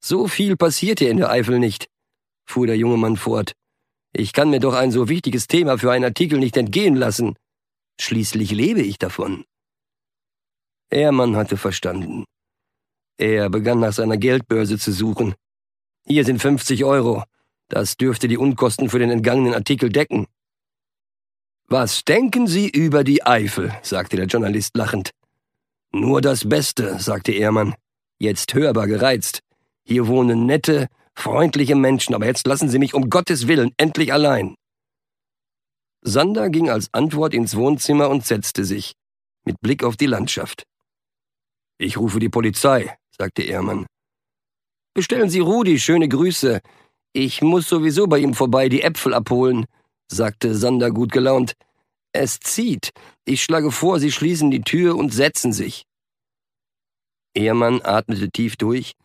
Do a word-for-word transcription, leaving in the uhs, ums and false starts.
»So viel passiert hier in der Eifel nicht«, fuhr der junge Mann fort. »Ich kann mir doch ein so wichtiges Thema für einen Artikel nicht entgehen lassen. Schließlich lebe ich davon.« Ehrmann hatte verstanden. Er begann nach seiner Geldbörse zu suchen. »Hier sind fünfzig Euro. Das dürfte die Unkosten für den entgangenen Artikel decken.« »Was denken Sie über die Eifel?«, sagte der Journalist lachend. »Nur das Beste«, sagte Ehrmann, jetzt hörbar gereizt. »Hier wohnen nette, freundliche Menschen, aber jetzt lassen Sie mich um Gottes Willen endlich allein.« Sander ging als Antwort ins Wohnzimmer und setzte sich, mit Blick auf die Landschaft. »Ich rufe die Polizei«, sagte Ehrmann. »Bestellen Sie Rudi schöne Grüße. Ich muss sowieso bei ihm vorbei die Äpfel abholen«, sagte Sander gut gelaunt. »Es zieht. Ich schlage vor, Sie schließen die Tür und setzen sich.« Ehrmann atmete tief durch